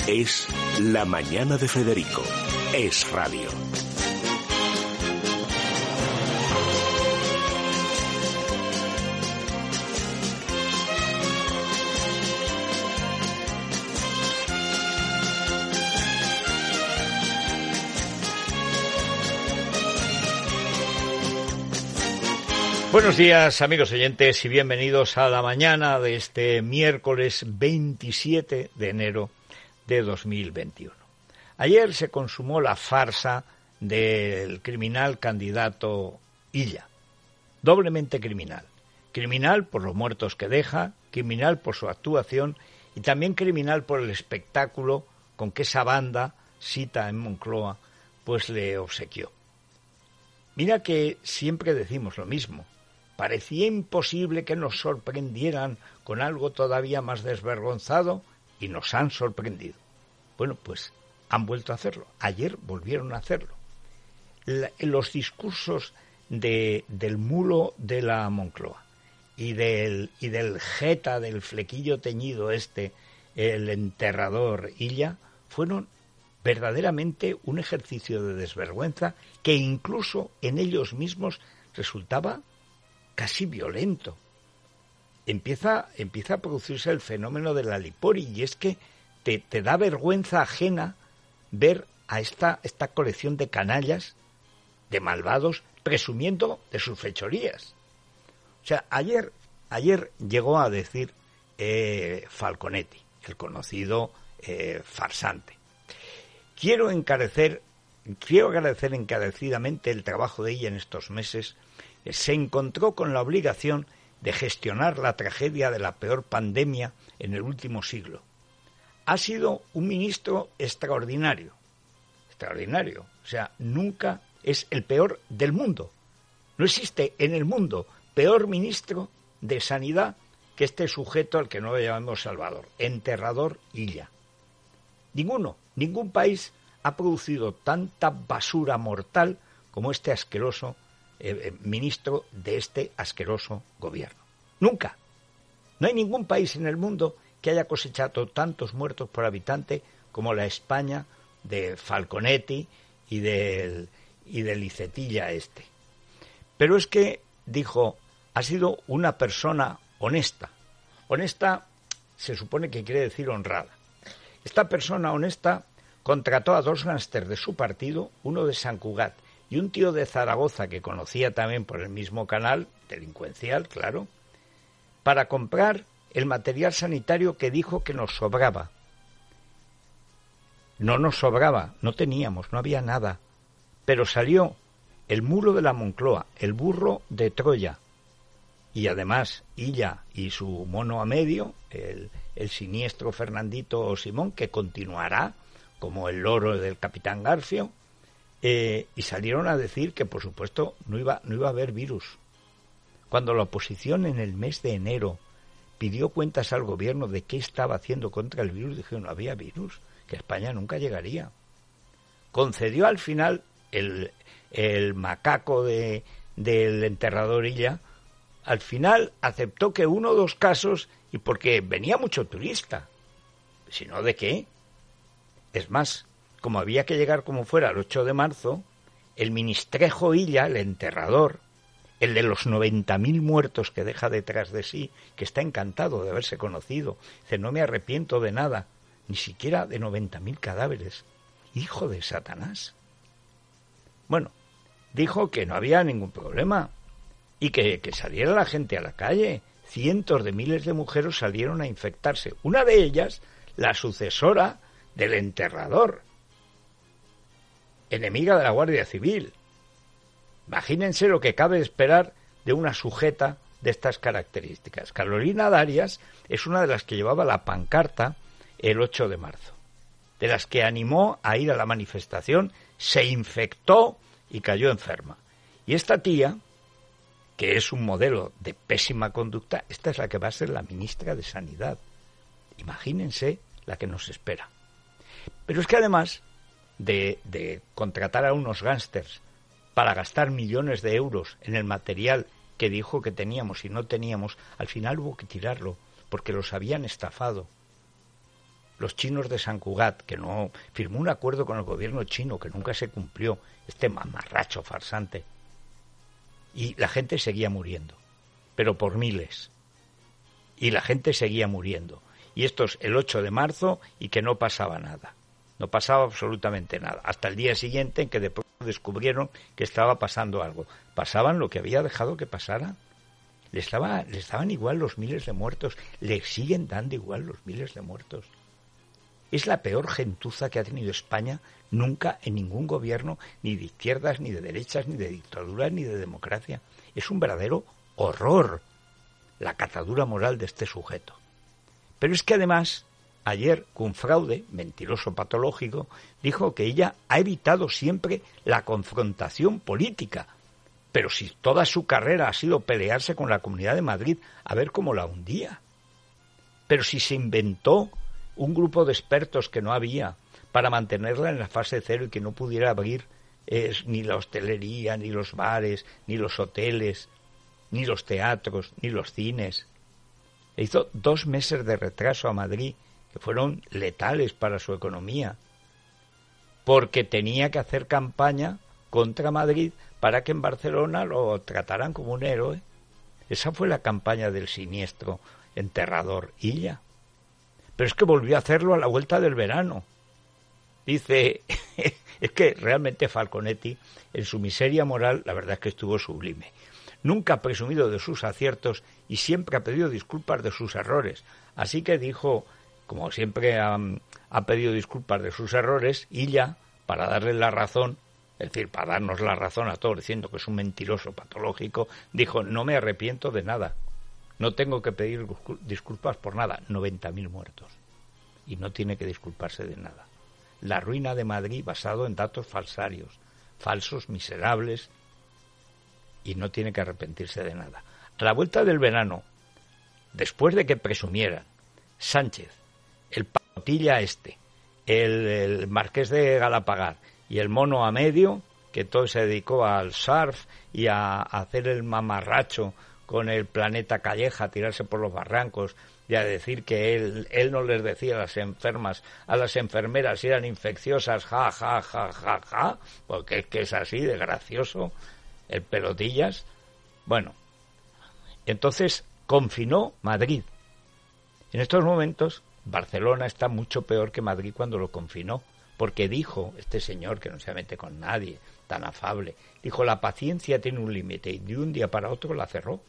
Es La Mañana de Federico. Es radio. Buenos días, amigos oyentes, y bienvenidos a la mañana de este miércoles 27 de enero de 2021. Ayer se consumó la farsa del criminal candidato Illa. Doblemente criminal. Criminal por los muertos que deja, criminal por su actuación y también criminal por el espectáculo con que esa banda, Sita en Moncloa, pues le obsequió. Mira que siempre decimos lo mismo. Parecía imposible que nos sorprendieran con algo todavía más desvergonzado y nos han sorprendido. Bueno, pues han vuelto a hacerlo. Ayer volvieron a hacerlo. Los discursos del mulo de la Moncloa y del jeta del flequillo teñido el enterrador Illa, fueron verdaderamente un ejercicio de desvergüenza que incluso en ellos mismos resultaba casi violento. Empieza a producirse el fenómeno de la lipori, y es que te da vergüenza ajena ver a esta colección de canallas, de malvados, presumiendo de sus fechorías. O sea, ayer llegó a decir Falconetti, el conocido farsante: Quiero agradecer encarecidamente el trabajo de ella en estos meses. Se encontró con la obligación de gestionar la tragedia de la peor pandemia en el último siglo. Ha sido un ministro extraordinario. O sea, nunca es el peor del mundo. No existe en el mundo peor ministro de Sanidad que este sujeto al que no le llamamos Salvador, enterrador Illa. Ningún país ha producido tanta basura mortal como este asqueroso ministro de este asqueroso gobierno. Nunca. No hay ningún país en el mundo que haya cosechado tantos muertos por habitante como la España de Falconetti y del Icetilla este. Pero es que, dijo, ha sido una persona honesta. Honesta se supone que quiere decir honrada. Esta persona honesta contrató a dos gángsters de su partido, uno de San Cugat y un tío de Zaragoza que conocía también por el mismo canal, delincuencial, claro, para comprar el material sanitario que dijo que nos sobraba. No nos sobraba, no teníamos, no había nada. Pero salió el mulo de la Moncloa, el burro de Troya, y además Illa y su mono a medio, el siniestro Fernandito Simón, que continuará como el loro del Capitán Garfio, y salieron a decir que, por supuesto, no iba a haber virus. Cuando la oposición en el mes de enero pidió cuentas al gobierno de qué estaba haciendo contra el virus, dijeron: no había virus, que España nunca llegaría. Concedió al final el macaco del enterrador Illa, al final aceptó que uno o dos casos, y porque venía mucho turista, si no, ¿de qué? Es más, como había que llegar como fuera el 8 de marzo, el ministrejo Illa, el enterrador, el de los 90.000 muertos que deja detrás de sí, que está encantado de haberse conocido, dice: no me arrepiento de nada, ni siquiera de 90.000 cadáveres. Hijo de Satanás. Bueno, dijo que no había ningún problema y que saliera la gente a la calle. Cientos de miles de mujeres salieron a infectarse. Una de ellas, la sucesora del enterrador, enemiga de la Guardia Civil. Imagínense lo que cabe esperar de una sujeta de estas características. Carolina Darias es una de las que llevaba la pancarta el 8 de marzo, de las que animó a ir a la manifestación, se infectó y cayó enferma. Y esta tía, que es un modelo de pésima conducta, esta es la que va a ser la ministra de Sanidad. Imagínense la que nos espera. Pero es que además de contratar a unos gángsters para gastar millones de euros en el material que dijo que teníamos y no teníamos, al final hubo que tirarlo porque los habían estafado. los chinos de San Cugat, que no firmó un acuerdo con el gobierno chino que nunca se cumplió, este mamarracho farsante, y la gente seguía muriendo, pero por miles, y la gente seguía muriendo, y esto es el 8 de marzo y que no pasaba nada, no pasaba absolutamente nada, hasta el día siguiente en que de pronto descubrieron que estaba pasando algo, pasaban lo que había dejado que pasara. Le estaban igual los miles de muertos, le siguen dando igual los miles de muertos. Es la peor gentuza que ha tenido España nunca en ningún gobierno, ni de izquierdas, ni de derechas, ni de dictadura, ni de democracia. Es un verdadero horror la catadura moral de este sujeto. Pero es que además, ayer, Cunfraude, mentiroso patológico, dijo que ella ha evitado siempre la confrontación política. Pero si toda su carrera ha sido pelearse con la Comunidad de Madrid a ver cómo la hundía. Pero si se inventó un grupo de expertos que no había para mantenerla en la fase cero y que no pudiera abrir ni la hostelería, ni los bares, ni los hoteles, ni los teatros, ni los cines. Le hizo 2 meses de retraso a Madrid, que fueron letales para su economía, porque tenía que hacer campaña contra Madrid para que en Barcelona lo trataran como un héroe. Esa fue la campaña del siniestro enterrador Illa. Pero es que volvió a hacerlo a la vuelta del verano. Dice, es que realmente Falconetti, en su miseria moral, la verdad es que estuvo sublime. Nunca ha presumido de sus aciertos y siempre ha pedido disculpas de sus errores. Así que dijo, como siempre ha pedido disculpas de sus errores, Illa, para darle la razón, es decir, para darnos la razón a todos, diciendo que es un mentiroso patológico, dijo, no me arrepiento de nada. No tengo que pedir disculpas por nada. 90.000 muertos. Y no tiene que disculparse de nada. La ruina de Madrid basado en datos falsarios, falsos, miserables, y no tiene que arrepentirse de nada. A la vuelta del verano, después de que presumieran Sánchez, el pacotilla el marqués de Galapagar y el mono a medio, que todo se dedicó al surf y a hacer el mamarracho con el planeta Calleja, a tirarse por los barrancos y a decir que él no les decía a las enfermeras si eran infecciosas, ja, ja, ja, ja, ja, porque es que es así de gracioso, el pelotillas. Bueno, entonces confinó Madrid. En estos momentos, Barcelona está mucho peor que Madrid cuando lo confinó, porque dijo este señor, que no se mete con nadie, tan afable, dijo, la paciencia tiene un límite, y de un día para otro la cerró.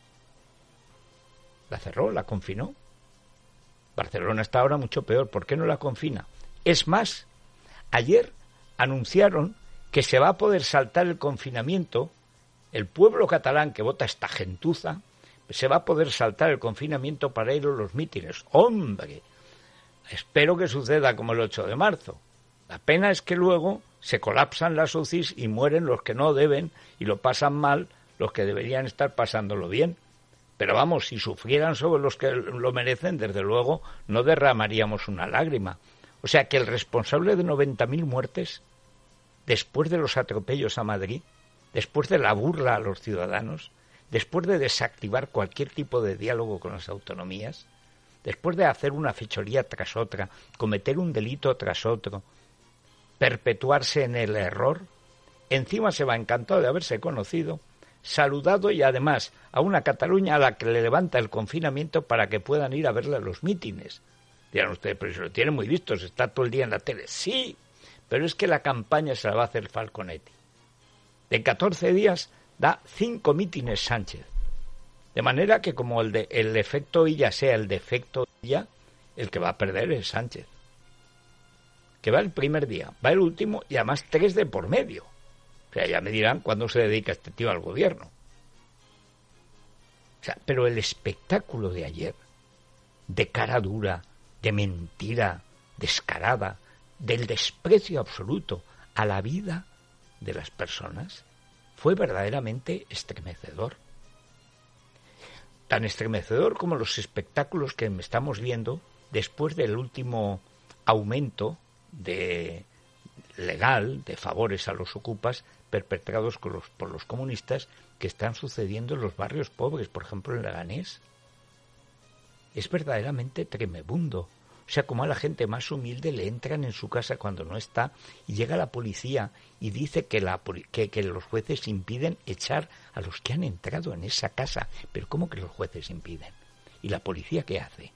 La cerró, la confinó. Barcelona está ahora mucho peor. ¿Por qué no la confina? Es más, ayer anunciaron que se va a poder saltar el confinamiento. El pueblo catalán que vota esta gentuza se va a poder saltar el confinamiento para ir a los mítines. ¡Hombre! Espero que suceda como el 8 de marzo. La pena es que luego se colapsan las UCIs y mueren los que no deben y lo pasan mal los que deberían estar pasándolo bien. Pero vamos, si sufrieran sobre los que lo merecen, desde luego no derramaríamos una lágrima. O sea que el responsable de 90.000 muertes, después de los atropellos a Madrid, después de la burla a los ciudadanos, después de desactivar cualquier tipo de diálogo con las autonomías, después de hacer una fechoría tras otra, cometer un delito tras otro, perpetuarse en el error, encima se va encantado de haberse conocido, saludado y además a una Cataluña a la que le levanta el confinamiento para que puedan ir a verle a los mítines. Dirán ustedes, pero si lo tienen muy visto, se está todo el día en la tele. Sí, pero es que la campaña se la va a hacer Falconetti. De 14 días da 5 mítines Sánchez. De manera que como el efecto Illa sea el defecto Illa, el que va a perder es Sánchez. Que va el primer día, va el último y además 3 de por medio. O sea, ya me dirán cuándo se dedica este tío al gobierno. O sea, pero el espectáculo de ayer, de cara dura, de mentira descarada, del desprecio absoluto a la vida de las personas, fue verdaderamente estremecedor. Tan estremecedor como los espectáculos que estamos viendo después del último aumento legal de favores a los ocupas perpetrados por los comunistas que están sucediendo en los barrios pobres, por ejemplo en Leganés. Es verdaderamente tremebundo. O sea, como a la gente más humilde le entran en su casa cuando no está y llega la policía y dice que los jueces impiden echar a los que han entrado en esa casa. Pero ¿cómo que los jueces impiden? ¿Y la policía qué hace?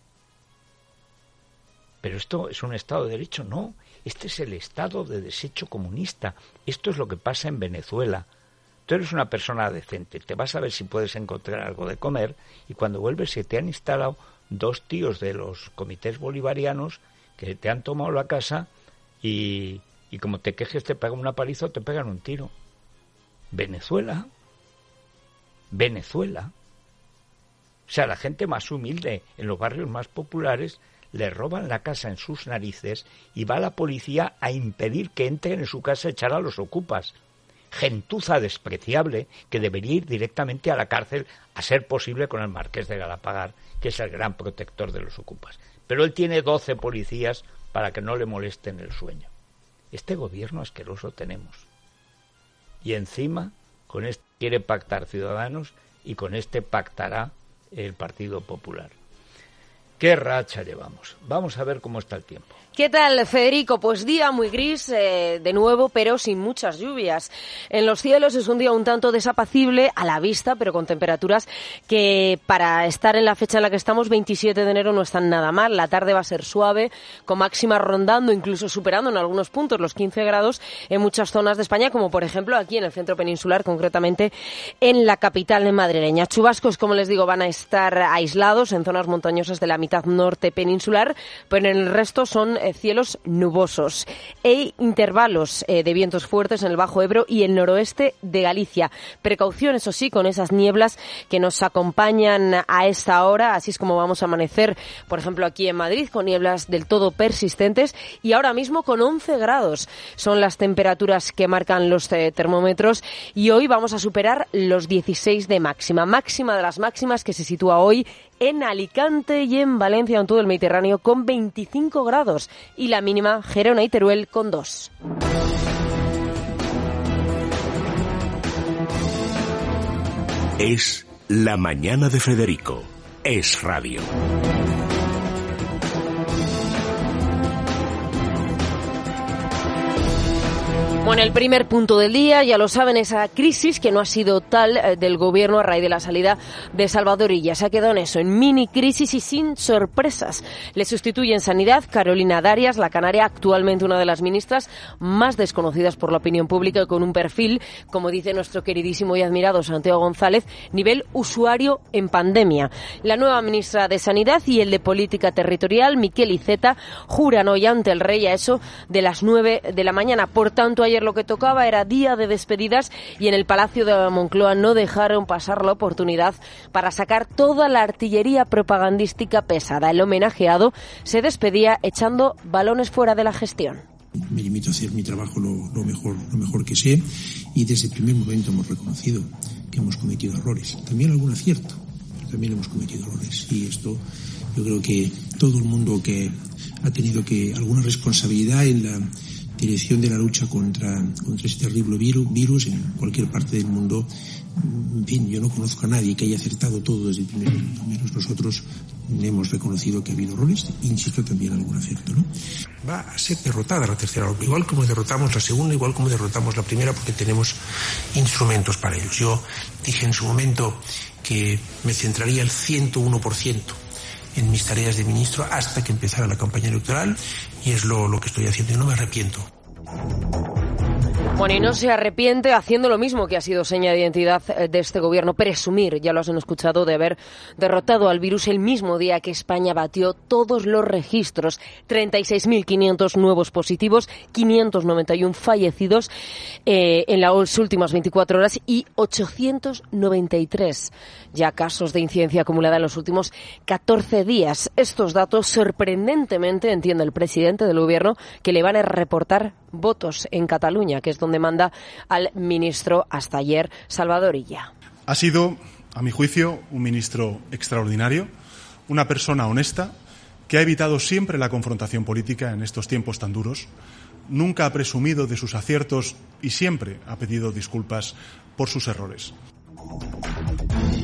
¿Pero esto es un Estado de Derecho? No, este es el Estado de desecho comunista. Esto es lo que pasa en Venezuela. Tú eres una persona decente, te vas a ver si puedes encontrar algo de comer y cuando vuelves se te han instalado 2 tíos de los comités bolivarianos que te han tomado la casa y como te quejes te pegan una paliza o te pegan un tiro. Venezuela. O sea, la gente más humilde en los barrios más populares le roban la casa en sus narices y va la policía a impedir que entren en su casa a echar a los ocupas. Gentuza despreciable que debería ir directamente a la cárcel, a ser posible con el marqués de Galapagar, que es el gran protector de los ocupas. Pero él tiene 12 policías para que no le molesten el sueño. Este gobierno asqueroso tenemos. Y encima, con este quiere pactar Ciudadanos y con este pactará el Partido Popular. ¡Qué racha llevamos! Vamos a ver cómo está el tiempo. ¿Qué tal, Federico? Pues día muy gris de nuevo, pero sin muchas lluvias. En los cielos es un día un tanto desapacible a la vista, pero con temperaturas que para estar en la fecha en la que estamos, 27 de enero, no están nada mal. La tarde va a ser suave, con máximas rondando, incluso superando en algunos puntos los 15 grados en muchas zonas de España, como por ejemplo aquí en el centro peninsular, concretamente en la capital madrileña. Chubascos, como les digo, van a estar aislados en zonas montañosas de la mitad norte peninsular, pero en el resto son cielos nubosos e intervalos de vientos fuertes en el Bajo Ebro y el noroeste de Galicia. Precaución, eso sí, con esas nieblas que nos acompañan a esta hora, así es como vamos a amanecer, por ejemplo, aquí en Madrid, con nieblas del todo persistentes y ahora mismo con 11 grados. Son las temperaturas que marcan los termómetros y hoy vamos a superar los 16 de máxima. Máxima de las máximas que se sitúa hoy en Alicante y en Valencia, en todo el Mediterráneo, con 25 grados. Y la mínima, Gerona y Teruel, con 2. Es La Mañana de Federico. Es Radio. Bueno, el primer punto del día, ya lo saben, esa crisis que no ha sido tal del gobierno a raíz de la salida de Salvador Illa. Se ha quedado en eso, en mini crisis y sin sorpresas. Le sustituye en Sanidad Carolina Darias, la canaria, actualmente una de las ministras más desconocidas por la opinión pública, con un perfil, como dice nuestro queridísimo y admirado Santiago González, nivel usuario en pandemia. La nueva ministra de Sanidad y el de Política Territorial, Miquel Iceta, juran hoy ante el rey a eso de las 9 de la mañana. Por tanto, ayer lo que tocaba era día de despedidas y en el Palacio de la Moncloa no dejaron pasar la oportunidad para sacar toda la artillería propagandística pesada. El homenajeado se despedía echando balones fuera de la gestión. Me limito a hacer mi trabajo lo mejor que sé y desde el primer momento hemos reconocido que hemos cometido errores. También algún acierto, pero también hemos cometido errores. Y esto yo creo que todo el mundo que ha tenido alguna responsabilidad en la dirección de la lucha contra este terrible virus en cualquier parte del mundo. En fin, yo no conozco a nadie que haya acertado todo desde el primer momento. Menos nosotros hemos reconocido que ha habido errores, insisto, también algún acierto, ¿no? Va a ser derrotada la tercera ola, igual como derrotamos la segunda, igual como derrotamos la primera, porque tenemos instrumentos para ellos. Yo dije en su momento que me centraría al 101% en mis tareas de ministro hasta que empezara la campaña electoral y es lo que estoy haciendo y no me arrepiento. Bueno, y no se arrepiente haciendo lo mismo que ha sido seña de identidad de este gobierno, presumir, ya lo han escuchado, de haber derrotado al virus el mismo día que España batió todos los registros, 36.500 nuevos positivos, 591 fallecidos en las últimas 24 horas y 893 ya casos de incidencia acumulada en los últimos 14 días. Estos datos, sorprendentemente, entiende el presidente del gobierno, que le van a reportar votos en Cataluña, que es donde manda al ministro hasta ayer, Salvador Illa. Ha sido, a mi juicio, un ministro extraordinario, una persona honesta, que ha evitado siempre la confrontación política en estos tiempos tan duros, nunca ha presumido de sus aciertos y siempre ha pedido disculpas por sus errores.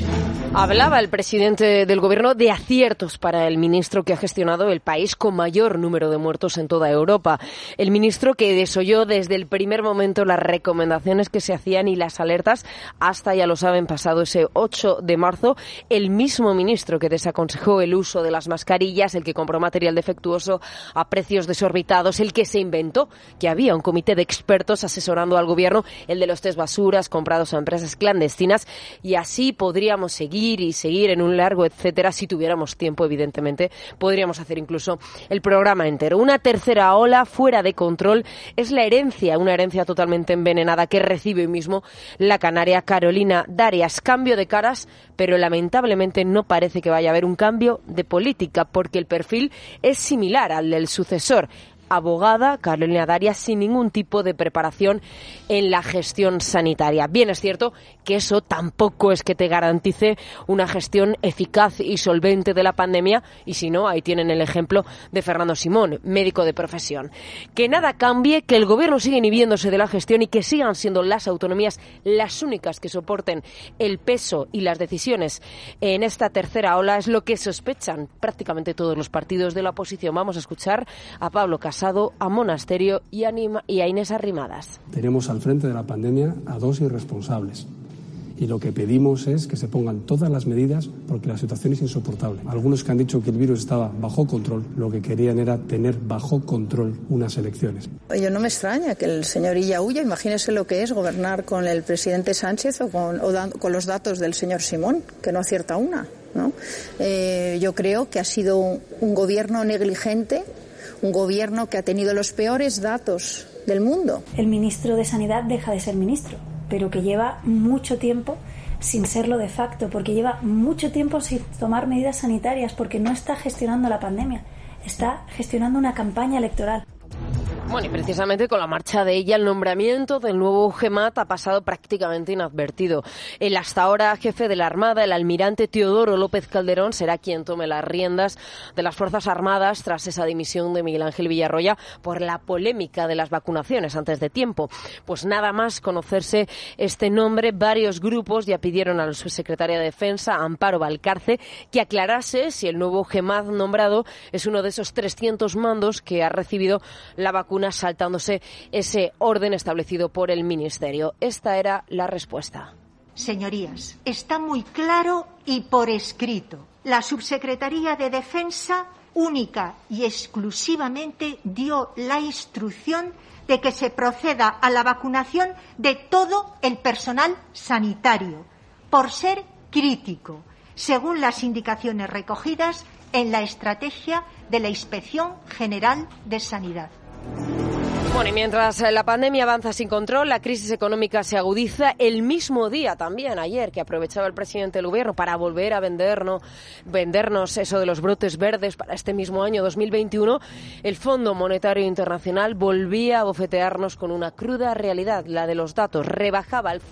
Hablaba el presidente del Gobierno de aciertos para el ministro que ha gestionado el país con mayor número de muertos en toda Europa. El ministro que desoyó desde el primer momento las recomendaciones que se hacían y las alertas hasta, ya lo saben, pasado ese 8 de marzo. El mismo ministro que desaconsejó el uso de las mascarillas, el que compró material defectuoso a precios desorbitados, el que se inventó que había un comité de expertos asesorando al Gobierno, el de los test basuras comprados a empresas clandestinas, y así podríamos seguir en un largo etcétera. Si tuviéramos tiempo, evidentemente, podríamos hacer incluso el programa entero. Una tercera ola fuera de control es la herencia, una herencia totalmente envenenada que recibe hoy mismo la canaria Carolina Darias. Cambio de caras, pero lamentablemente no parece que vaya a haber un cambio de política, porque el perfil es similar al del sucesor. Abogada Carolina Darias, sin ningún tipo de preparación en la gestión sanitaria. Bien, es cierto que eso tampoco es que te garantice una gestión eficaz y solvente de la pandemia, y si no, ahí tienen el ejemplo de Fernando Simón, médico de profesión. Que nada cambie, que el Gobierno siga inhibiéndose de la gestión y que sigan siendo las autonomías las únicas que soporten el peso y las decisiones en esta tercera ola, es lo que sospechan prácticamente todos los partidos de la oposición. Vamos a escuchar a Pablo Casado, a Monasterio y a Inés Arrimadas. Tenemos al frente de la pandemia a dos irresponsables. Y lo que pedimos es que se pongan todas las medidas porque la situación es insoportable. Algunos que han dicho que el virus estaba bajo control, lo que querían era tener bajo control unas elecciones. Yo no me extraña que el señor Illa huya. Imagínese lo que es gobernar con el presidente Sánchez o con los datos del señor Simón, que no acierta una, ¿no? Yo creo que ha sido un gobierno negligente, un gobierno que ha tenido los peores datos del mundo. El ministro de Sanidad deja de ser ministro, pero que lleva mucho tiempo sin serlo de facto, porque lleva mucho tiempo sin tomar medidas sanitarias, porque no está gestionando la pandemia, está gestionando una campaña electoral. Bueno, y precisamente con la marcha de ella, el nombramiento del nuevo GEMAT ha pasado prácticamente inadvertido. El hasta ahora jefe de la Armada, el almirante Teodoro López Calderón, será quien tome las riendas de las Fuerzas Armadas tras esa dimisión de Miguel Ángel Villarroya por la polémica de las vacunaciones antes de tiempo. Pues nada más conocerse este nombre, varios grupos ya pidieron a la subsecretaria de Defensa, Amparo Valcarce, que aclarase si el nuevo GEMAT nombrado es uno de esos 300 mandos que ha recibido la vacuna, saltándose ese orden establecido por el Ministerio. Esta era la respuesta. Señorías, está muy claro y por escrito. La Subsecretaría de Defensa única y exclusivamente dio la instrucción de que se proceda a la vacunación de todo el personal sanitario, por ser crítico, según las indicaciones recogidas en la estrategia de la Inspección General de Sanidad. Bueno, y mientras la pandemia avanza sin control, la crisis económica se agudiza. El mismo día también, ayer, que aprovechaba el presidente del Gobierno para volver a vendernos eso de los brotes verdes para este mismo año 2021, el Fondo Monetario Internacional volvía a bofetearnos con una cruda realidad, la de los datos. Rebajaba al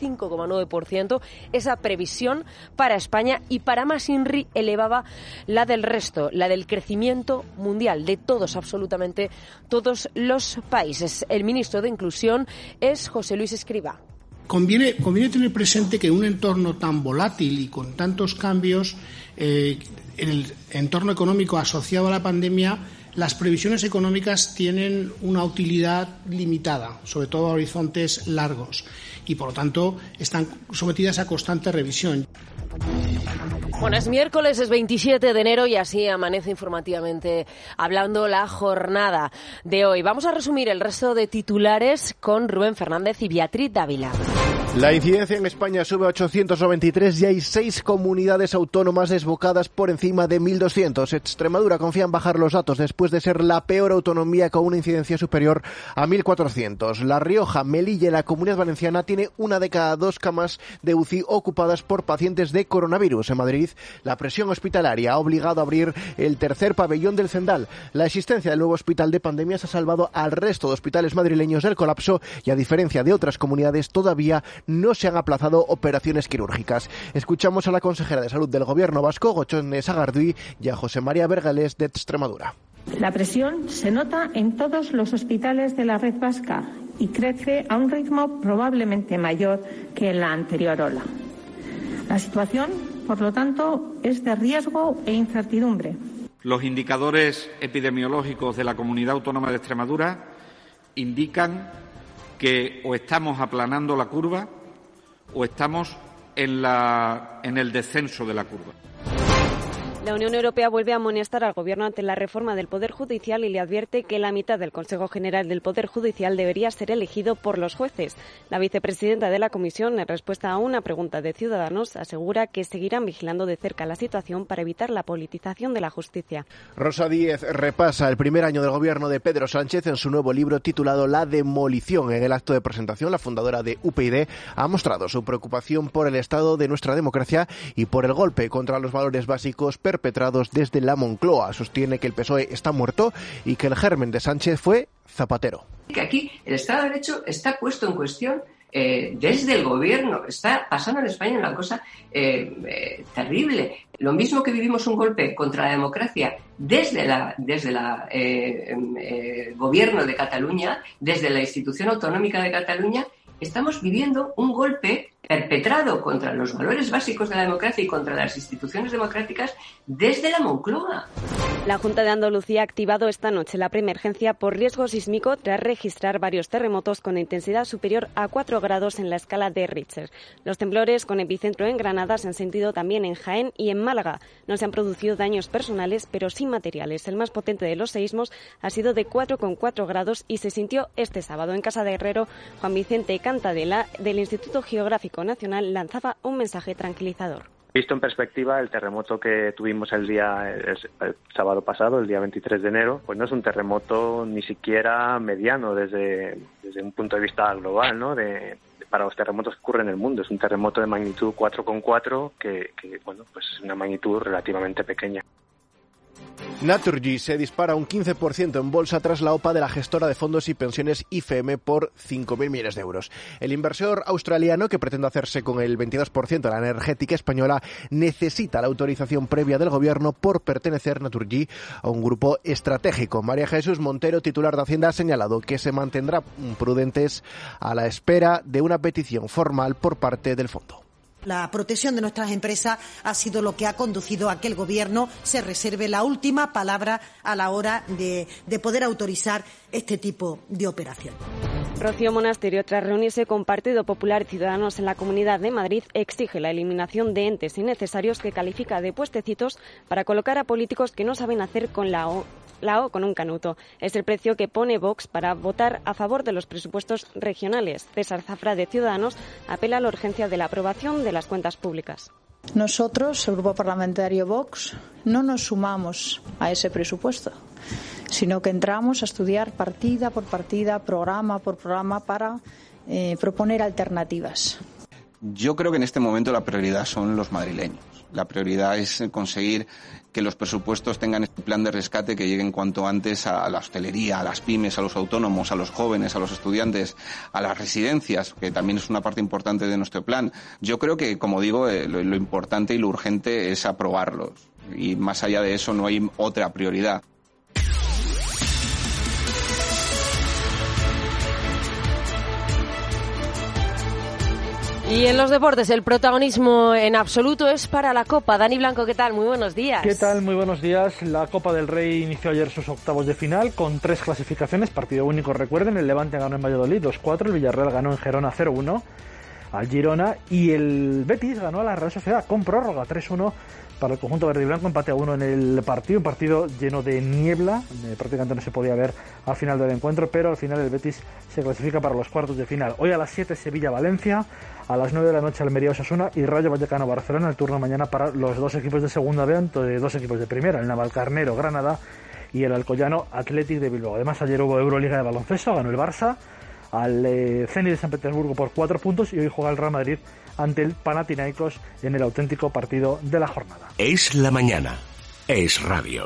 5,9% esa previsión para España y para más INRI elevaba la del resto, la del crecimiento mundial, de todos, absolutamente todos los países. El ministro de Inclusión es José Luis Escrivá. Conviene tener presente que en un entorno tan volátil y con tantos cambios, en el entorno económico asociado a la pandemia, las previsiones económicas tienen una utilidad limitada, sobre todo a horizontes largos, y por lo tanto están sometidas a constante revisión. Bueno, es miércoles, es 27 de enero y así amanece informativamente hablando la jornada de hoy. Vamos a resumir el resto de titulares con Rubén Fernández y Beatriz Dávila. La incidencia en España sube a 893 y hay 6 comunidades autónomas desbocadas por encima de 1.200. Extremadura confía en bajar los datos después de ser la peor autonomía con una incidencia superior a 1.400. La Rioja, Melilla y la Comunidad Valenciana tiene una de cada 2 camas de UCI ocupadas por pacientes de coronavirus. En Madrid, la presión hospitalaria ha obligado a abrir el tercer pabellón del Zendal. La existencia del nuevo hospital de pandemias ha salvado al resto de hospitales madrileños del colapso y, a diferencia de otras comunidades, todavía no se han aplazado operaciones quirúrgicas. Escuchamos a la consejera de Salud del Gobierno vasco, Gotzone Sagardui, y a José María Bergalés de Extremadura. La presión se nota en todos los hospitales de la red vasca y crece a un ritmo probablemente mayor que en la anterior ola. La situación por lo tanto, es de riesgo e incertidumbre. Los indicadores epidemiológicos de la Comunidad Autónoma de Extremadura indican que o estamos aplanando la curva o estamos en el descenso de la curva. La Unión Europea vuelve a amonestar al Gobierno ante la reforma del Poder Judicial y le advierte que la mitad del Consejo General del Poder Judicial debería ser elegido por los jueces. La vicepresidenta de la Comisión, en respuesta a una pregunta de Ciudadanos, asegura que seguirán vigilando de cerca la situación para evitar la politización de la justicia. Rosa Díez repasa el primer año del Gobierno de Pedro Sánchez en su nuevo libro titulado La demolición. En el acto de presentación, la fundadora de UPyD ha mostrado su preocupación por el estado de nuestra democracia y por el golpe contra los valores básicos perpetrados desde la Moncloa. Sostiene que el PSOE está muerto y que el germen de Sánchez fue Zapatero. Que aquí el Estado de Derecho está puesto en cuestión desde el Gobierno. Está pasando en España una cosa terrible. Lo mismo que vivimos un golpe contra la democracia desde el Gobierno de Cataluña, desde la institución autonómica de Cataluña, estamos viviendo un golpe perpetrado contra los valores básicos de la democracia y contra las instituciones democráticas desde la Moncloa. La Junta de Andalucía ha activado esta noche la preemergencia por riesgo sísmico tras registrar varios terremotos con intensidad superior a 4 grados en la escala de Richter. Los temblores con epicentro en Granada se han sentido también en Jaén y en Málaga. No se han producido daños personales, pero sí materiales. El más potente de los seísmos ha sido de 4,4 grados y se sintió este sábado. En Casa de Herrero, Juan Vicente Cantadela, del Instituto Geográfico Nacional, lanzaba un mensaje tranquilizador. Visto en perspectiva, el terremoto que tuvimos el sábado pasado, el día 23 de enero, pues no es un terremoto ni siquiera mediano desde un punto de vista global, ¿no? Para los terremotos que ocurren en el mundo. Es un terremoto de magnitud 4,4 que bueno, pues es una magnitud relativamente pequeña. Naturgy se dispara un 15% en bolsa tras la OPA de la gestora de fondos y pensiones IFM por 5.000 millones de euros. El inversor australiano, que pretende hacerse con el 22% de la energética española, necesita la autorización previa del gobierno por pertenecer Naturgy a un grupo estratégico. María Jesús Montero, titular de Hacienda, ha señalado que se mantendrá prudentes a la espera de una petición formal por parte del fondo. La protección de nuestras empresas ha sido lo que ha conducido a que el Gobierno se reserve la última palabra a la hora de poder autorizar este tipo de operación. Rocío Monasterio, tras reunirse con Partido Popular y Ciudadanos en la Comunidad de Madrid, exige la eliminación de entes innecesarios que califica de puestecitos para colocar a políticos que no saben hacer con la O con un canuto. Es el precio que pone Vox para votar a favor de los presupuestos regionales. César Zafra, de Ciudadanos, apela a la urgencia de la aprobación de las cuentas públicas. Nosotros, el Grupo Parlamentario Vox, no nos sumamos a ese presupuesto, sino que entramos a estudiar partida por partida, programa por programa, para proponer alternativas. Yo creo que en este momento la prioridad son los madrileños. La prioridad es conseguir que los presupuestos tengan este plan de rescate, que lleguen cuanto antes a la hostelería, a las pymes, a los autónomos, a los jóvenes, a los estudiantes, a las residencias, que también es una parte importante de nuestro plan. Yo creo que, como digo, lo importante y lo urgente es aprobarlos. Y más allá de eso no hay otra prioridad. Y en los deportes, el protagonismo en absoluto es para la Copa. Dani Blanco, ¿qué tal? Muy buenos días. ¿Qué tal? Muy buenos días. La Copa del Rey inició ayer sus octavos de final con 3 clasificaciones, partido único, recuerden. El Levante ganó en Valladolid 2-4, el Villarreal ganó en Gerona 0-1 al Girona y el Betis ganó a la Real Sociedad con prórroga 3-1 para el conjunto verde y blanco, empate a 1 en el partido, un partido lleno de niebla, prácticamente no se podía ver al final del encuentro, pero al final el Betis se clasifica para los cuartos de final. Hoy a las 7 Sevilla-Valencia, a las 9 de la noche Almería-Osasuna y Rayo Vallecano-Barcelona, el turno mañana para los dos equipos de segunda B, de dos equipos de primera, el Navalcarnero-Granada y el Alcoyano Athletic de Bilbao. Además ayer hubo Euroliga de baloncesto, ganó el Barça al Zenit de San Petersburgo por 4 puntos y hoy juega el Real Madrid ante el Panathinaikos en el auténtico partido de la jornada. Es la mañana, es radio.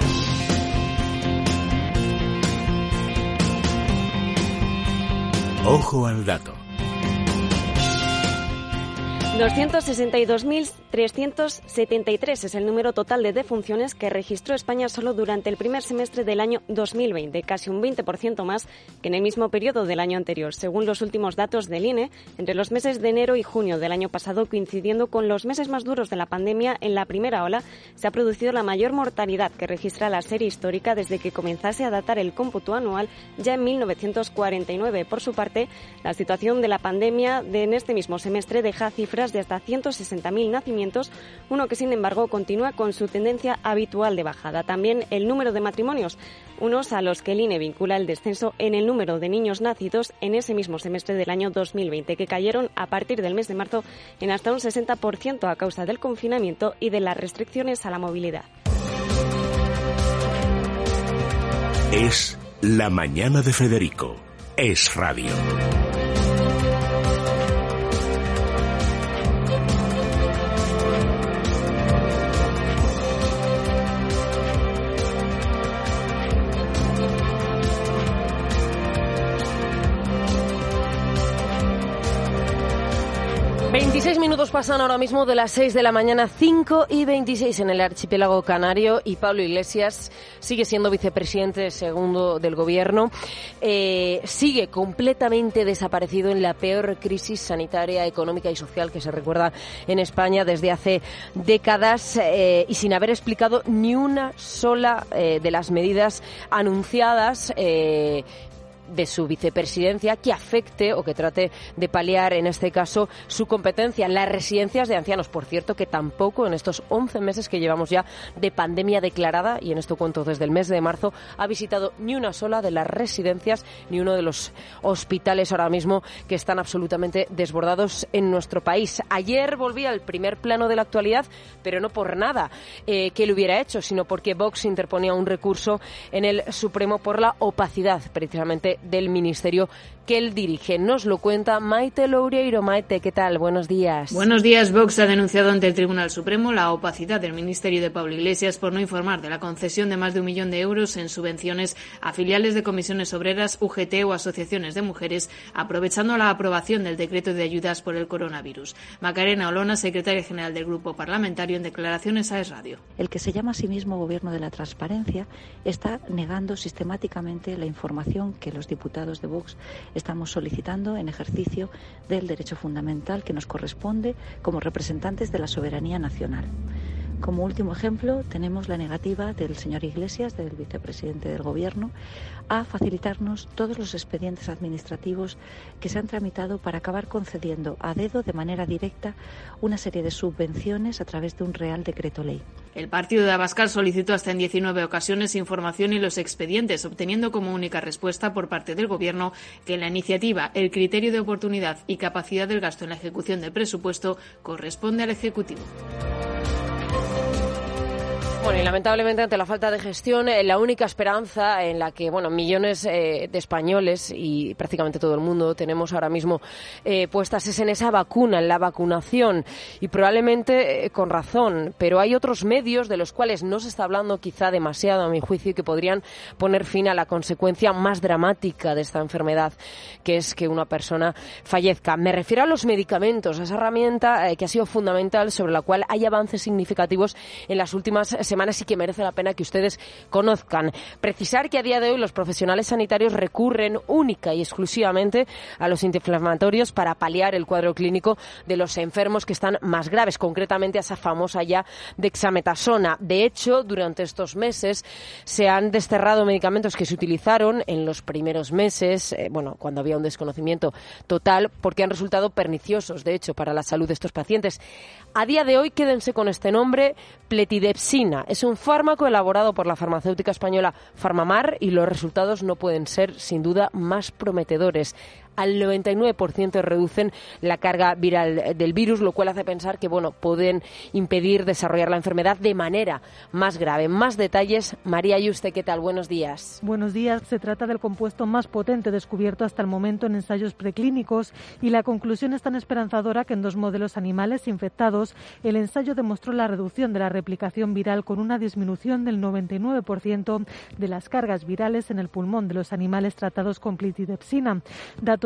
Ojo al dato. 262.373 es el número total de defunciones que registró España solo durante el primer semestre del año 2020, casi un 20% más que en el mismo periodo del año anterior. Según los últimos datos del INE, entre los meses de enero y junio del año pasado, coincidiendo con los meses más duros de la pandemia, en la primera ola se ha producido la mayor mortalidad que registra la serie histórica desde que comenzase a datar el cómputo anual ya en 1949. Por su parte, la situación de la pandemia en este mismo semestre deja cifras de hasta 160.000 nacimientos, uno que sin embargo continúa con su tendencia habitual de bajada. También el número de matrimonios, unos a los que el INE vincula el descenso en el número de niños nacidos en ese mismo semestre del año 2020, que cayeron a partir del mes de marzo en hasta un 60% a causa del confinamiento y de las restricciones a la movilidad. Es la mañana de Federico. Es radio. Pasan ahora mismo de las 6 de la mañana, 5:26 en el archipiélago canario, y Pablo Iglesias sigue siendo vicepresidente segundo del gobierno. Sigue completamente desaparecido en la peor crisis sanitaria, económica y social que se recuerda en España desde hace décadas, y sin haber explicado ni una sola de las medidas anunciadas de su vicepresidencia que afecte o que trate de paliar, en este caso, su competencia. Las residencias de ancianos, por cierto, que tampoco en estos 11 meses que llevamos ya de pandemia declarada, y en esto cuento desde el mes de marzo, ha visitado ni una sola de las residencias, ni uno de los hospitales ahora mismo que están absolutamente desbordados en nuestro país. Ayer volvía al primer plano de la actualidad, pero no por nada que lo hubiera hecho, sino porque Vox interponía un recurso en el Supremo por la opacidad, precisamente, del ministerio que él dirige. Nos lo cuenta Maite Loureiro. Maite, ¿qué tal? Buenos días. Buenos días. Vox ha denunciado ante el Tribunal Supremo la opacidad del ministerio de Pablo Iglesias por no informar de la concesión de más de 1 millón de euros en subvenciones a filiales de comisiones obreras, UGT o asociaciones de mujeres, aprovechando la aprobación del decreto de ayudas por el coronavirus. Macarena Olona, secretaria general del Grupo Parlamentario, en declaraciones a Es Radio. El que se llama a sí mismo Gobierno de la Transparencia está negando sistemáticamente la información que los diputados de Vox estamos solicitando en ejercicio del derecho fundamental que nos corresponde como representantes de la soberanía nacional. Como último ejemplo, tenemos la negativa del señor Iglesias, del vicepresidente del Gobierno, a facilitarnos todos los expedientes administrativos que se han tramitado para acabar concediendo a dedo, de manera directa, una serie de subvenciones a través de un Real Decreto Ley. El partido de Abascal solicitó hasta en 19 ocasiones información y los expedientes, obteniendo como única respuesta por parte del Gobierno que la iniciativa, el criterio de oportunidad y capacidad del gasto en la ejecución del presupuesto corresponde al Ejecutivo. Bueno, y lamentablemente ante la falta de gestión, la única esperanza en la que, millones de españoles y prácticamente todo el mundo tenemos ahora mismo puestas es en esa vacuna, en la vacunación, y probablemente con razón, pero hay otros medios de los cuales no se está hablando quizá demasiado, a mi juicio, y que podrían poner fin a la consecuencia más dramática de esta enfermedad, que es que una persona fallezca. Me refiero a los medicamentos, a esa herramienta que ha sido fundamental, sobre la cual hay avances significativos en las últimas semanas y que merece la pena que ustedes conozcan. Precisar que a día de hoy los profesionales sanitarios recurren única y exclusivamente a los antiinflamatorios para paliar el cuadro clínico de los enfermos que están más graves, concretamente a esa famosa ya dexametasona. De hecho, durante estos meses se han desterrado medicamentos que se utilizaron en los primeros meses, cuando había un desconocimiento total, porque han resultado perniciosos, de hecho, para la salud de estos pacientes. A día de hoy, quédense con este nombre, pletidepsina. Es un fármaco elaborado por la farmacéutica española Farmamar y los resultados no pueden ser, sin duda, más prometedores. Al 99% reducen la carga viral del virus, lo cual hace pensar que pueden impedir desarrollar la enfermedad de manera más grave. Más detalles, María Yuste, ¿qué tal? Buenos días. Buenos días. Se trata del compuesto más potente descubierto hasta el momento en ensayos preclínicos, y la conclusión es tan esperanzadora que en 2 modelos animales infectados el ensayo demostró la reducción de la replicación viral con una disminución del 99% de las cargas virales en el pulmón de los animales tratados con pletidepsina. Datos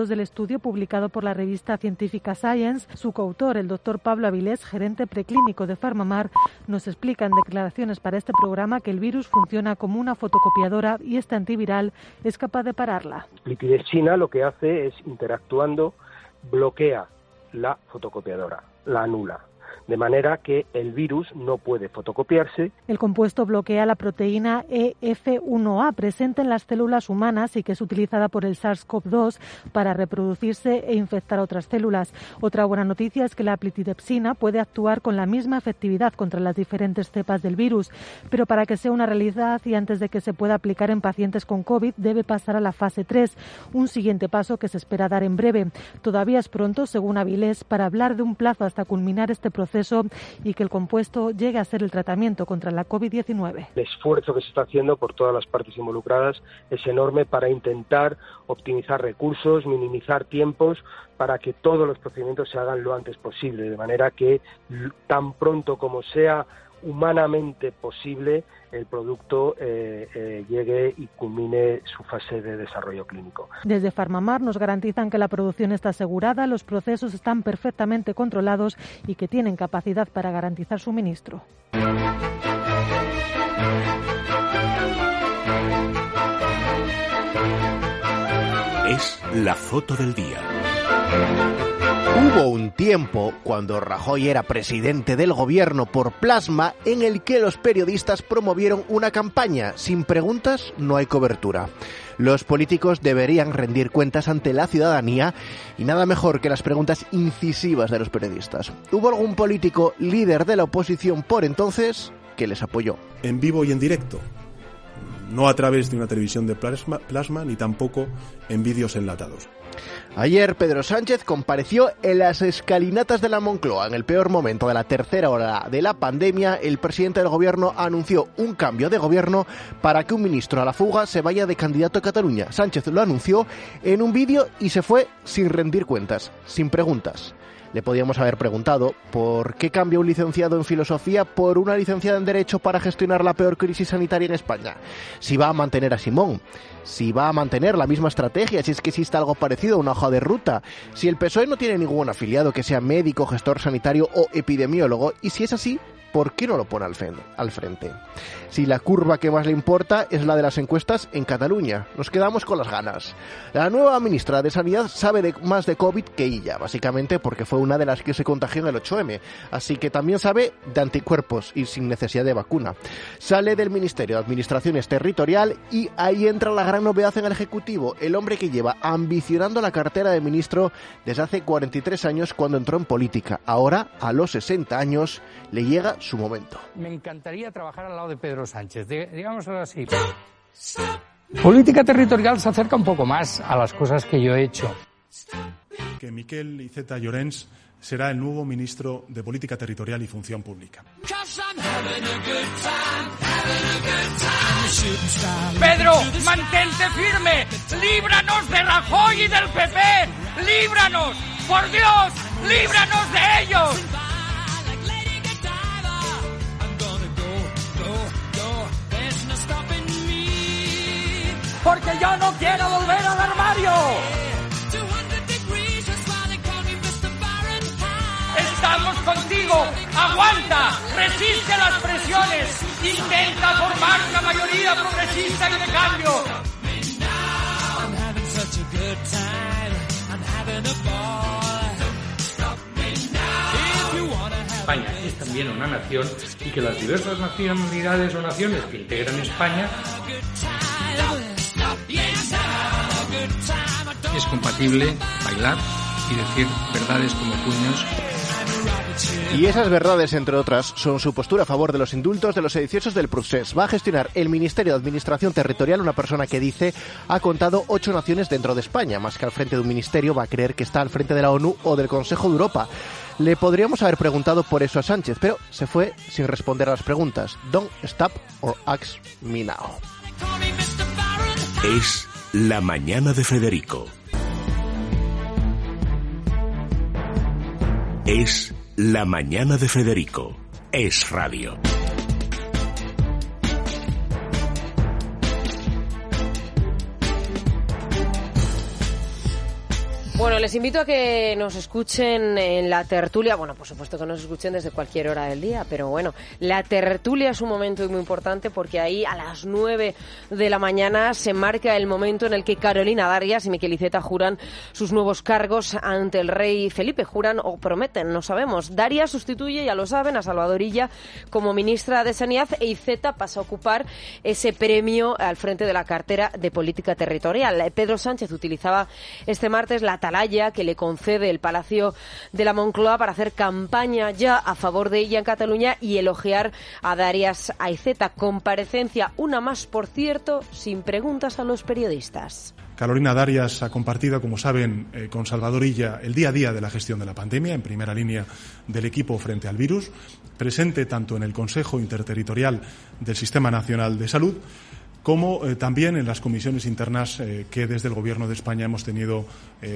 datos del estudio publicado por la revista científica Science. Su coautor, el doctor Pablo Avilés, gerente preclínico de PharmaMar, nos explica en declaraciones para este programa que el virus funciona como una fotocopiadora y este antiviral es capaz de pararla. Plitidepsina lo que hace es, interactuando, bloquea la fotocopiadora, la anula, de manera que el virus no puede fotocopiarse. El compuesto bloquea la proteína EF1A presente en las células humanas y que es utilizada por el SARS-CoV-2 para reproducirse e infectar otras células. Otra buena noticia es que la plitidepsina puede actuar con la misma efectividad contra las diferentes cepas del virus, pero para que sea una realidad y antes de que se pueda aplicar en pacientes con COVID debe pasar a la fase 3, un siguiente paso que se espera dar en breve. Todavía es pronto, según Avilés, para hablar de un plazo hasta culminar este proceso y que el compuesto llegue a ser el tratamiento contra la COVID-19. El esfuerzo que se está haciendo por todas las partes involucradas es enorme para intentar optimizar recursos, minimizar tiempos, para que todos los procedimientos se hagan lo antes posible, de manera que tan pronto como sea humanamente posible el producto llegue y culmine su fase de desarrollo clínico. Desde PharmaMar nos garantizan que la producción está asegurada, los procesos están perfectamente controlados y que tienen capacidad para garantizar suministro. Es la foto del día. Hubo un tiempo, cuando Rajoy era presidente del gobierno por Plasma, en el que los periodistas promovieron una campaña: sin preguntas no hay cobertura. Los políticos deberían rendir cuentas ante la ciudadanía y nada mejor que las preguntas incisivas de los periodistas. ¿Hubo algún político líder de la oposición por entonces que les apoyó? En vivo y en directo. No a través de una televisión de plasma ni tampoco en vídeos enlatados. Ayer Pedro Sánchez compareció en las escalinatas de la Moncloa. En el peor momento de la tercera ola de la pandemia, el presidente del gobierno anunció un cambio de gobierno para que un ministro a la fuga se vaya de candidato a Cataluña. Sánchez lo anunció en un vídeo y se fue sin rendir cuentas, sin preguntas. Le podíamos haber preguntado por qué cambia un licenciado en filosofía por una licenciada en Derecho para gestionar la peor crisis sanitaria en España. Si va a mantener a Simón, si va a mantener la misma estrategia, si es que existe algo parecido a una hoja de ruta, si el PSOE no tiene ningún afiliado que sea médico, gestor sanitario o epidemiólogo, y si es así, ¿por qué no lo pone al frente? Si la curva que más le importa es la de las encuestas en Cataluña, nos quedamos con las ganas. La nueva ministra de Sanidad sabe más de COVID que ella, básicamente porque fue una de las que se contagió en el 8M, así que también sabe de anticuerpos y sin necesidad de vacuna. Sale del Ministerio de Administraciones Territorial y ahí entra la gran novedad en el Ejecutivo, el hombre que lleva ambicionando la cartera de ministro desde hace 43 años cuando entró en política. Ahora, a los 60 años, le llega su momento. Me encantaría trabajar al lado de Pedro Sánchez, digámoslo así. Política territorial se acerca un poco más a las cosas que yo he hecho. Que Miquel Iceta Llorens será el nuevo ministro de Política Territorial y Función Pública. Pedro, mantente firme, líbranos de Rajoy y del PP, líbranos, por Dios, líbranos de ellos. Porque yo no quiero volver al armario. Estamos contigo, aguanta, resiste las presiones, intenta formar una mayoría progresista y de cambio. España es también una nación y que las diversas nacionalidades o naciones que integran España es compatible bailar y decir verdades como puños. Y esas verdades, entre otras, son su postura a favor de los indultos de los sediciosos del Procés. Va a gestionar el Ministerio de Administración Territorial una persona que dice ha contado 8 naciones dentro de España. Más que al frente de un ministerio, va a creer que está al frente de la ONU o del Consejo de Europa. Le podríamos haber preguntado por eso a Sánchez, pero se fue sin responder a las preguntas. Don't stop or ask me now. Es La Mañana de Federico. Es La Mañana de Federico. Es radio. Bueno, les invito a que nos escuchen en la tertulia. Bueno, por supuesto que nos escuchen desde cualquier hora del día, pero bueno, la tertulia es un momento muy importante porque ahí a las 9 de la mañana se marca el momento en el que Carolina Darias y Miquel Iceta juran sus nuevos cargos ante el rey Felipe. Juran o prometen, no sabemos. Darias sustituye, ya lo saben, a Salvador Illa como ministra de Sanidad e Iceta pasa a ocupar ese premio al frente de la cartera de Política Territorial. Pedro Sánchez utilizaba este martes la atalaya que le concede el Palacio de la Moncloa para hacer campaña ya a favor de ella en Cataluña y elogiar a Darias Iceta. Comparecencia, una más, por cierto, sin preguntas a los periodistas. Carolina Darias ha compartido, como saben, con Salvador Illa el día a día de la gestión de la pandemia, en primera línea del equipo frente al virus, presente tanto en el Consejo Interterritorial del Sistema Nacional de Salud como también en las comisiones internas que desde el Gobierno de España hemos tenido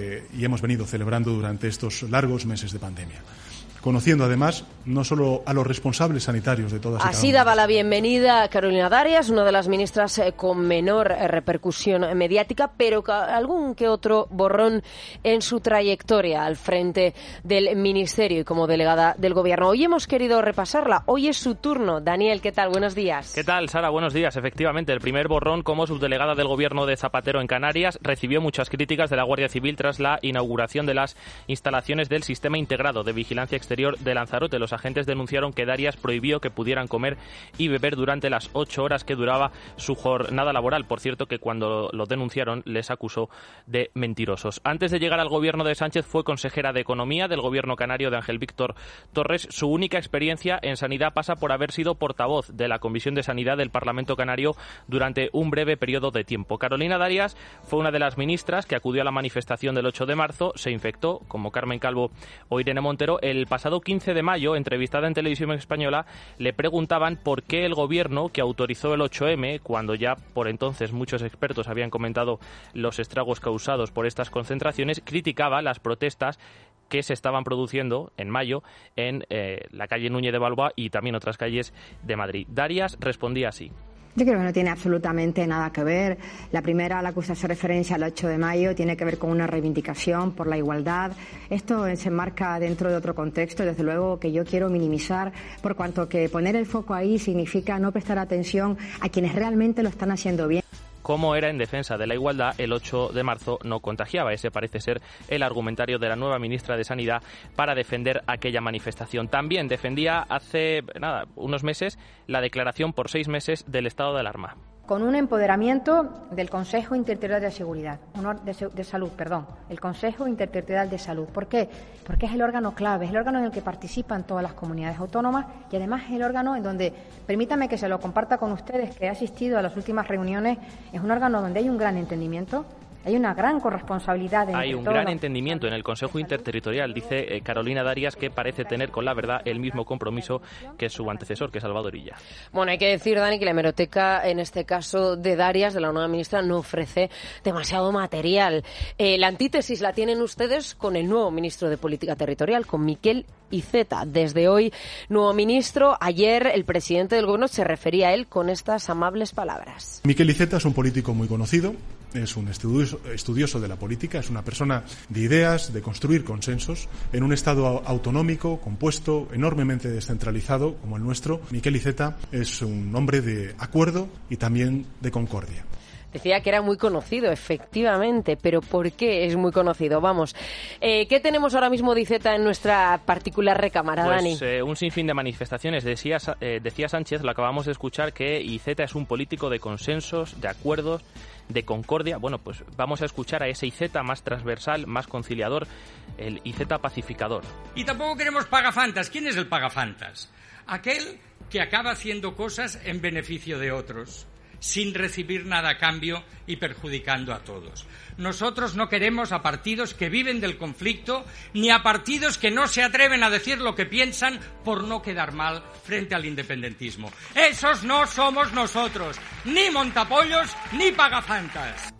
y hemos venido celebrando durante estos largos meses de pandemia. Conociendo además no solo a los responsables sanitarios de todas y cada una. Así daba la bienvenida a Carolina Darias, una de las ministras con menor repercusión mediática, pero algún que otro borrón en su trayectoria al frente del Ministerio y como delegada del Gobierno. Hoy hemos querido repasarla. Hoy es su turno. Daniel, ¿qué tal? Buenos días. ¿Qué tal, Sara? Buenos días. Efectivamente, el primer borrón como subdelegada del Gobierno de Zapatero en Canarias recibió muchas críticas de la Guardia Civil tras la inauguración de las instalaciones del Sistema Integrado de Vigilancia Exterior de Lanzarote. Los agentes denunciaron que Darias prohibió que pudieran comer y beber durante las 8 horas que duraba su jornada laboral. Por cierto, que cuando lo denunciaron les acusó de mentirosos. Antes de llegar al gobierno de Sánchez fue consejera de Economía del gobierno canario de Ángel Víctor Torres. Su única experiencia en sanidad pasa por haber sido portavoz de la Comisión de Sanidad del Parlamento Canario durante un breve periodo de tiempo. Carolina Darias fue una de las ministras que acudió a la manifestación del 8 de marzo, se infectó, como Carmen Calvo o Irene Montero. El pasado 15 de mayo, entrevistada en Televisión Española, le preguntaban por qué el gobierno que autorizó el 8M, cuando ya por entonces muchos expertos habían comentado los estragos causados por estas concentraciones, criticaba las protestas que se estaban produciendo en mayo en la calle Núñez de Balboa y también otras calles de Madrid. Darias respondía así. Yo creo que no tiene absolutamente nada que ver. La primera, la que usted hace referencia al 8 de mayo, tiene que ver con una reivindicación por la igualdad. Esto se enmarca dentro de otro contexto, desde luego, que yo quiero minimizar, por cuanto que poner el foco ahí significa no prestar atención a quienes realmente lo están haciendo bien. Como era en defensa de la igualdad, el 8 de marzo no contagiaba. Ese parece ser el argumentario de la nueva ministra de Sanidad para defender aquella manifestación. También defendía hace unos meses la declaración por 6 meses del estado de alarma. Con un empoderamiento del Consejo Interterritorial de Salud, el Consejo Interterritorial de Salud. ¿Por qué? Porque es el órgano clave, es el órgano en el que participan todas las comunidades autónomas y además es el órgano en donde, permítame que se lo comparta con ustedes, que he asistido a las últimas reuniones, es un órgano donde hay un gran entendimiento. Hay una gran corresponsabilidad. Hay un gran entendimiento en el Consejo Interterritorial, dice Carolina Darias, que parece tener con la verdad el mismo compromiso que su antecesor, que es Salvador Illa. Bueno, hay que decir, Dani, que la hemeroteca, en este caso de Darias, de la nueva ministra, no ofrece demasiado material. La antítesis la tienen ustedes con el nuevo ministro de Política Territorial, con Miquel Iceta. Desde hoy, nuevo ministro. Ayer el presidente del Gobierno se refería a él con estas amables palabras. Miquel Iceta es un político muy conocido, es un estudioso de la política, es una persona de ideas, de construir consensos. En un Estado autonómico, compuesto, enormemente descentralizado como el nuestro, Miquel Iceta es un hombre de acuerdo y también de concordia. Decía que era muy conocido, efectivamente, pero ¿por qué es muy conocido? Vamos, ¿qué tenemos ahora mismo de Iceta en nuestra particular recámara, Dani? Un sinfín de manifestaciones. Decía Sánchez, lo acabamos de escuchar, que Iceta es un político de consensos, de acuerdos, de concordia. Bueno, pues vamos a escuchar a ese Iceta más transversal, más conciliador, el Iceta pacificador. Y tampoco queremos pagafantas. ¿Quién es el pagafantas? Aquel que acaba haciendo cosas en beneficio de otros, sin recibir nada a cambio y perjudicando a todos. Nosotros no queremos a partidos que viven del conflicto, ni a partidos que no se atreven a decir lo que piensan por no quedar mal frente al independentismo. Esos no somos nosotros, ni montapollos ni pagafantas.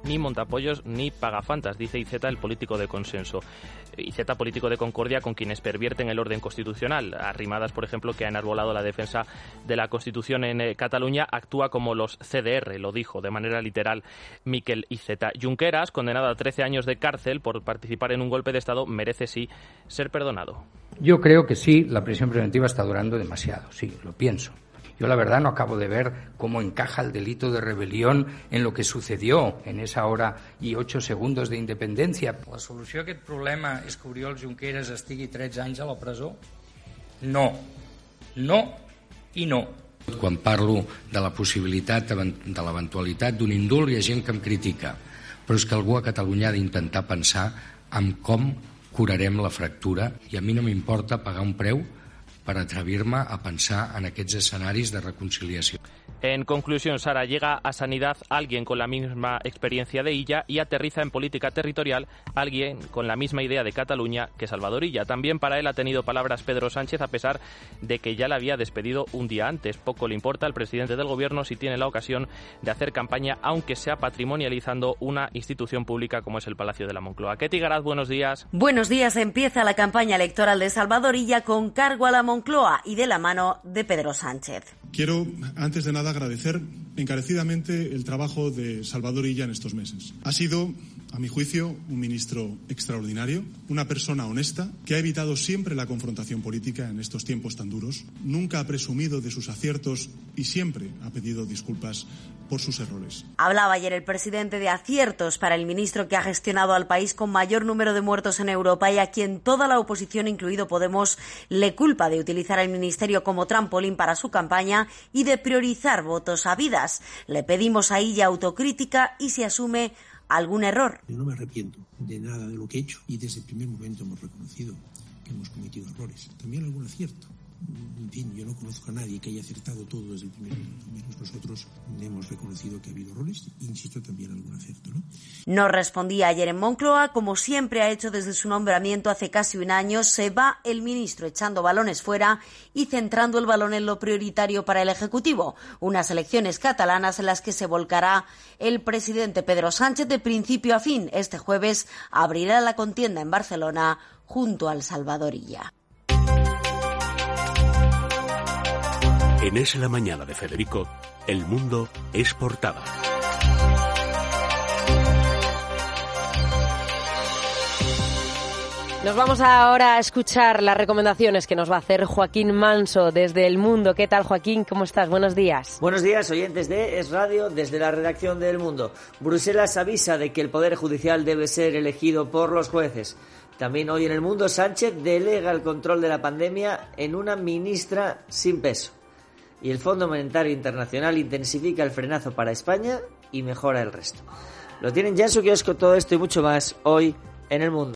ni montapollos ni pagafantas, dice Iceta, el político de consenso. Iceta, político de concordia con quienes pervierten el orden constitucional. Arrimadas, por ejemplo, que ha enarbolado la defensa de la Constitución en Cataluña, actúa como los CDR, lo dijo de manera literal Miquel Iceta. Junqueras, condenado a 13 años de cárcel por participar en un golpe de Estado, merece sí ser perdonado. Yo creo que sí, la prisión preventiva está durando demasiado, sí, lo pienso. Yo la verdad no acabo de ver cómo encaja el delito de rebelión en lo que sucedió en esa hora y 8 segundos de independencia. La solució a aquest problema és que Oriol Junqueras estigui 13 anys a la presó? No. No i no. Quan parlo de la possibilitat, de l'eventualitat d'un indult, hi ha gent que em critica. Però és que algú a Catalunya ha d'intentar pensar en com curarem la fractura i a mi no m'importa pagar un preu per atrevir-me a pensar en aquests escenaris de reconciliació. En conclusión, Sara, llega a Sanidad alguien con la misma experiencia de Illa y aterriza en política territorial alguien con la misma idea de Cataluña que Salvador Illa. También para él ha tenido palabras Pedro Sánchez, a pesar de que ya la había despedido un día antes. Poco le importa al presidente del gobierno si tiene la ocasión de hacer campaña, aunque sea patrimonializando una institución pública como es el Palacio de la Moncloa. Ketty Garat, buenos días. Buenos días. Empieza la campaña electoral de Salvador Illa con cargo a la Moncloa y de la mano de Pedro Sánchez. Quiero, antes de nada, agradecer encarecidamente el trabajo de Salvador Illa en estos meses. Ha sido, a mi juicio, un ministro extraordinario, una persona honesta que ha evitado siempre la confrontación política en estos tiempos tan duros, nunca ha presumido de sus aciertos y siempre ha pedido disculpas por sus errores. Hablaba ayer el presidente de aciertos para el ministro que ha gestionado al país con mayor número de muertos en Europa y a quien toda la oposición, incluido Podemos, le culpa de utilizar el ministerio como trampolín para su campaña y de priorizar votos a vidas. Le pedimos a Illa autocrítica y si asume algún error. Yo no me arrepiento de nada de lo que he hecho y desde el primer momento hemos reconocido que hemos cometido errores, también algún acierto. En fin, yo no conozco a nadie que haya acertado todo desde el primer momento. Menos nosotros hemos reconocido que ha habido errores, insisto, también algún acierto, ¿no? No respondía ayer en Moncloa, como siempre ha hecho desde su nombramiento hace casi un año. Se va el ministro echando balones fuera y centrando el balón en lo prioritario para el Ejecutivo. Unas elecciones catalanas en las que se volcará el presidente Pedro Sánchez de principio a fin. Este jueves abrirá la contienda en Barcelona junto al Salvador Illa. En Es la Mañana de Federico, El Mundo es portada. Nos vamos ahora a escuchar las recomendaciones que nos va a hacer Joaquín Manso desde El Mundo. ¿Qué tal, Joaquín? ¿Cómo estás? Buenos días. Buenos días, oyentes de Es Radio, desde la redacción de El Mundo. Bruselas avisa de que el Poder Judicial debe ser elegido por los jueces. También hoy en El Mundo, Sánchez delega el control de la pandemia en una ministra sin peso. Y el Fondo Monetario Internacional intensifica el frenazo para España y mejora el resto. Lo tienen ya en su kiosco todo esto y mucho más hoy en El Mundo.